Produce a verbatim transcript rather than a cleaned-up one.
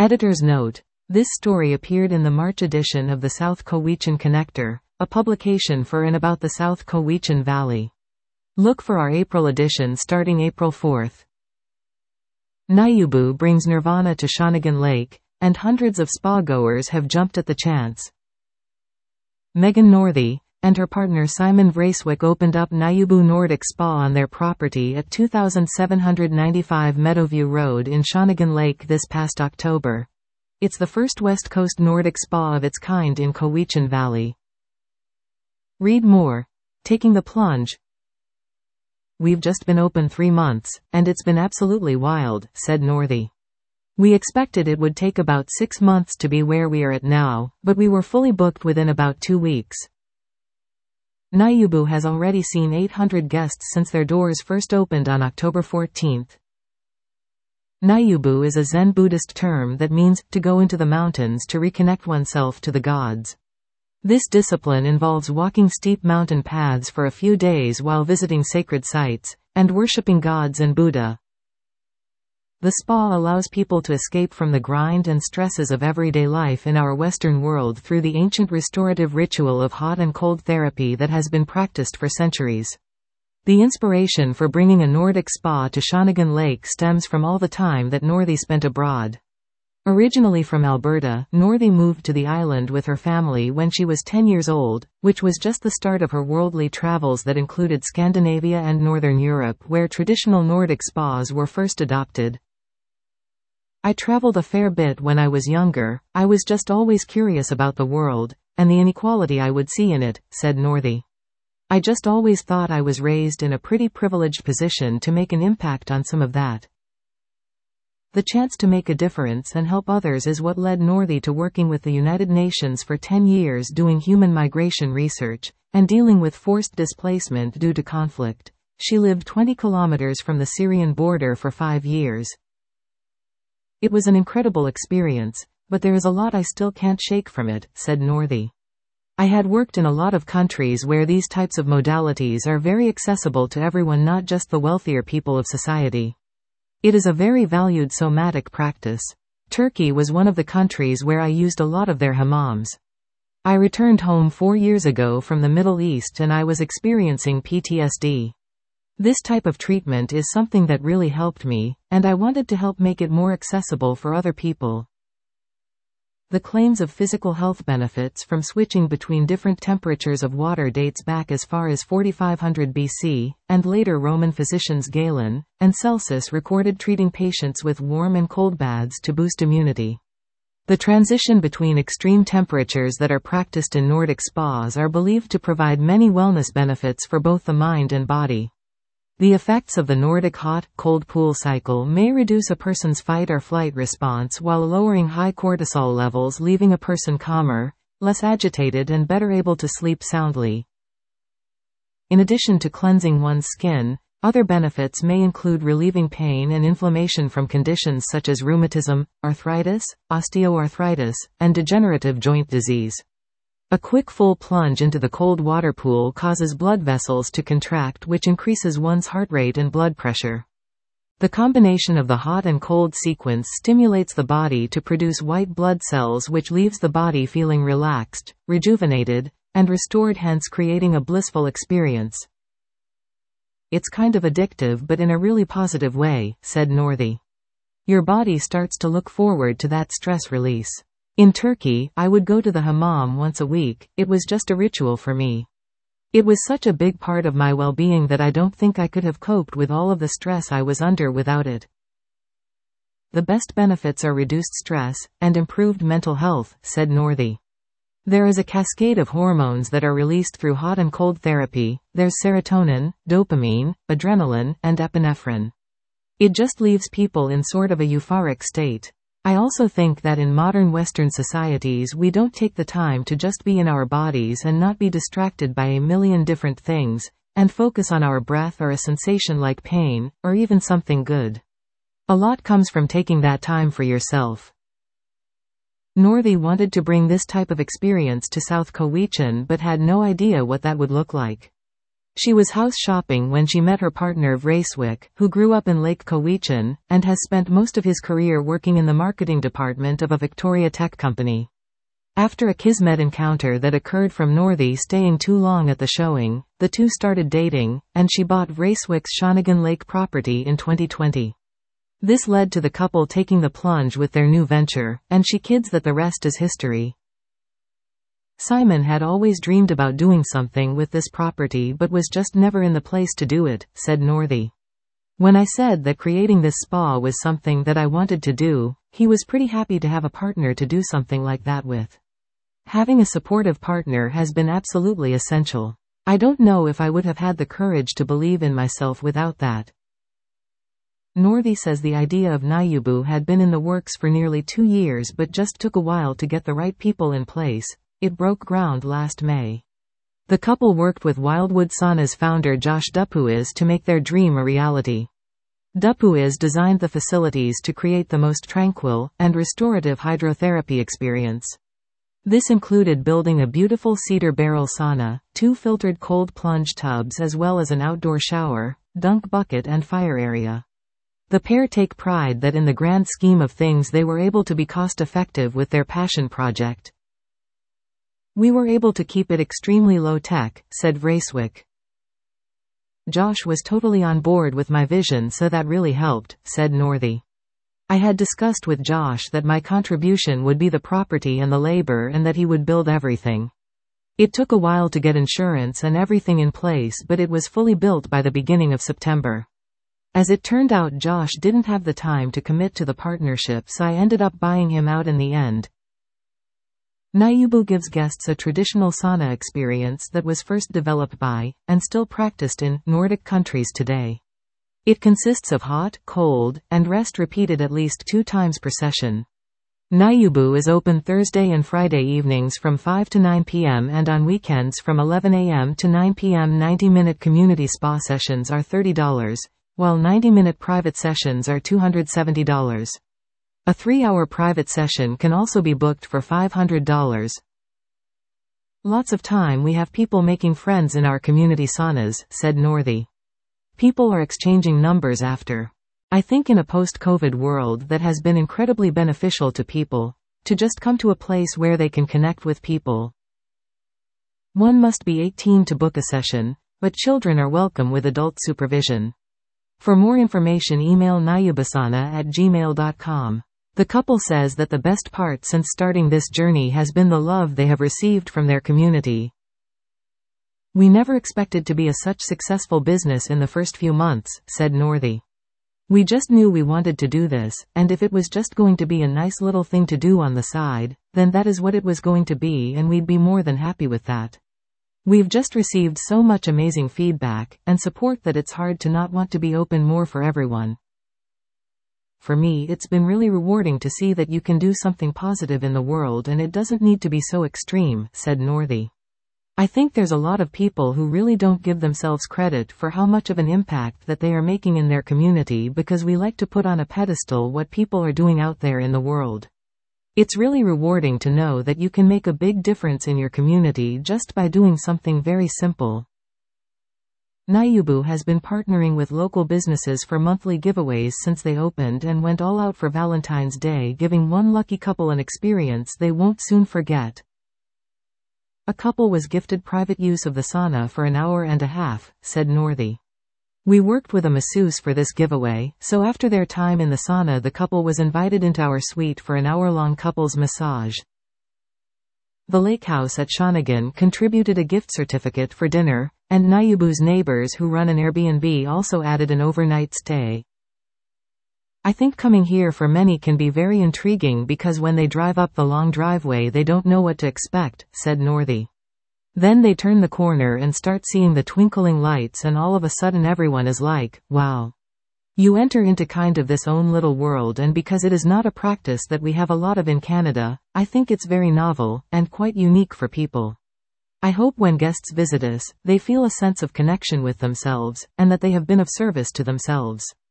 Editor's note. This story appeared in the March edition of the South Cowichan Connector, a publication for and about the South Cowichan Valley. Look for our April edition starting April fourth. Nayubu brings nirvana to Shawnigan Lake, and hundreds of spa-goers have jumped at the chance. Megan Northey and her partner Simon Vracewick opened up Nayubu Nordic Spa on their property at two thousand seven hundred ninety-five Meadowview Road in Shawnigan Lake this past October. It's the first West Coast Nordic spa of its kind in Cowichan Valley. Read more. Taking the plunge. We've just been open three months, and it's been absolutely wild, said Northey. We expected it would take about six months to be where we are at now, but we were fully booked within about two weeks. Nayubu has already seen eight hundred guests since their doors first opened on October fourteenth. Nayubu is a Zen Buddhist term that means to go into the mountains to reconnect oneself to the gods. This discipline involves walking steep mountain paths for a few days while visiting sacred sites and worshipping gods and Buddha. The spa allows people to escape from the grind and stresses of everyday life in our Western world through the ancient restorative ritual of hot and cold therapy that has been practiced for centuries. The inspiration for bringing a Nordic spa to Shawnigan Lake stems from all the time that Northey spent abroad. Originally from Alberta, Northey moved to the island with her family when she was ten years old, which was just the start of her worldly travels that included Scandinavia and Northern Europe, where traditional Nordic spas were first adopted. I traveled a fair bit when I was younger. I was just always curious about the world, and the inequality I would see in it, said Northey. I just always thought I was raised in a pretty privileged position to make an impact on some of that. The chance to make a difference and help others is what led Northey to working with the United Nations for ten years doing human migration research, and dealing with forced displacement due to conflict. She lived twenty kilometers from the Syrian border for five years. It was an incredible experience, but there is a lot I still can't shake from it, said Northey. I had worked in a lot of countries where these types of modalities are very accessible to everyone, not just the wealthier people of society. It is a very valued somatic practice. Turkey was one of the countries where I used a lot of their hammams. I returned home four years ago from the Middle East and I was experiencing P T S D. This type of treatment is something that really helped me, and I wanted to help make it more accessible for other people. The claims of physical health benefits from switching between different temperatures of water dates back as far as forty-five hundred B C, and later Roman physicians Galen and Celsus recorded treating patients with warm and cold baths to boost immunity. The transition between extreme temperatures that are practiced in Nordic spas are believed to provide many wellness benefits for both the mind and body. The effects of the Nordic hot-cold pool cycle may reduce a person's fight-or-flight response while lowering high cortisol levels, leaving a person calmer, less agitated and better able to sleep soundly. In addition to cleansing one's skin, other benefits may include relieving pain and inflammation from conditions such as rheumatism, arthritis, osteoarthritis, and degenerative joint disease. A quick full plunge into the cold water pool causes blood vessels to contract, which increases one's heart rate and blood pressure. The combination of the hot and cold sequence stimulates the body to produce white blood cells, which leaves the body feeling relaxed, rejuvenated, and restored, hence creating a blissful experience. It's kind of addictive, but in a really positive way, said Northey. Your body starts to look forward to that stress release. In Turkey, I would go to the hammam once a week. It was just a ritual for me. It was such a big part of my well-being that I don't think I could have coped with all of the stress I was under without it. The best benefits are reduced stress and improved mental health, said Northey. There is a cascade of hormones that are released through hot and cold therapy. There's serotonin, dopamine, adrenaline, and epinephrine. It just leaves people in sort of a euphoric state. I also think that in modern Western societies we don't take the time to just be in our bodies and not be distracted by a million different things, and focus on our breath or a sensation like pain, or even something good. A lot comes from taking that time for yourself. Northey wanted to bring this type of experience to South Cowichan but had no idea what that would look like. She was house shopping when she met her partner Vreeswijk, who grew up in Lake Cowichan, and has spent most of his career working in the marketing department of a Victoria tech company. After a kismet encounter that occurred from Northey staying too long at the showing, the two started dating, and she bought Vreeswijk's Shawnigan Lake property in twenty twenty. This led to the couple taking the plunge with their new venture, and she kids that the rest is history. Simon had always dreamed about doing something with this property but was just never in the place to do it, said Northey. When I said that creating this spa was something that I wanted to do, he was pretty happy to have a partner to do something like that with. Having a supportive partner has been absolutely essential. I don't know if I would have had the courage to believe in myself without that. Northey says the idea of Nayubu had been in the works for nearly two years but just took a while to get the right people in place. It broke ground last May. The couple worked with Wildwood Sauna's founder Josh Dupuis to make their dream a reality. Dupuis designed the facilities to create the most tranquil and restorative hydrotherapy experience. This included building a beautiful cedar barrel sauna, two filtered cold plunge tubs as well as an outdoor shower, dunk bucket and fire area. The pair take pride that in the grand scheme of things they were able to be cost-effective with their passion project. We were able to keep it extremely low-tech, said Vreeswijk. Josh was totally on board with my vision, so that really helped, said Northey. I had discussed with Josh that my contribution would be the property and the labor and that he would build everything. It took a while to get insurance and everything in place, but it was fully built by the beginning of September. As it turned out, Josh didn't have the time to commit to the partnership, so I ended up buying him out in the end. Nayubu gives guests a traditional sauna experience that was first developed by, and still practiced in, Nordic countries today. It consists of hot, cold, and rest repeated at least two times per session. Nayubu is open Thursday and Friday evenings from five to nine p m and on weekends from eleven a m to nine p m ninety minute community spa sessions are thirty dollars, while ninety minute private sessions are two hundred seventy dollars. A three hour private session can also be booked for five hundred dollars. Lots of time we have people making friends in our community saunas, said Northey. People are exchanging numbers after. I think in a post-COVID world that has been incredibly beneficial to people, to just come to a place where they can connect with people. One must be eighteen to book a session, but children are welcome with adult supervision. For more information, email nayubusana at gmail dot com. The couple says that the best part since starting this journey has been the love they have received from their community. We never expected to be a such successful business in the first few months, said Northey. We just knew we wanted to do this, and if it was just going to be a nice little thing to do on the side, then that is what it was going to be, and we'd be more than happy with that. We've just received so much amazing feedback and support that it's hard to not want to be open more for everyone. For me, it's been really rewarding to see that you can do something positive in the world and it doesn't need to be so extreme, said Northey. I think there's a lot of people who really don't give themselves credit for how much of an impact that they are making in their community because we like to put on a pedestal what people are doing out there in the world. It's really rewarding to know that you can make a big difference in your community just by doing something very simple. Nayubu has been partnering with local businesses for monthly giveaways since they opened and went all out for Valentine's Day, giving one lucky couple an experience they won't soon forget. A couple was gifted private use of the sauna for an hour and a half, said Northey. We worked with a masseuse for this giveaway, so after their time in the sauna the couple was invited into our suite for an hour-long couples massage. The Lake House at Shawnigan contributed a gift certificate for dinner, and Nayubu's neighbors who run an Airbnb also added an overnight stay. I think coming here for many can be very intriguing because when they drive up the long driveway they don't know what to expect, said Northey. Then they turn the corner and start seeing the twinkling lights and all of a sudden everyone is like, wow. You enter into kind of this own little world, and because it is not a practice that we have a lot of in Canada, I think it's very novel, and quite unique for people. I hope when guests visit us, they feel a sense of connection with themselves, and that they have been of service to themselves.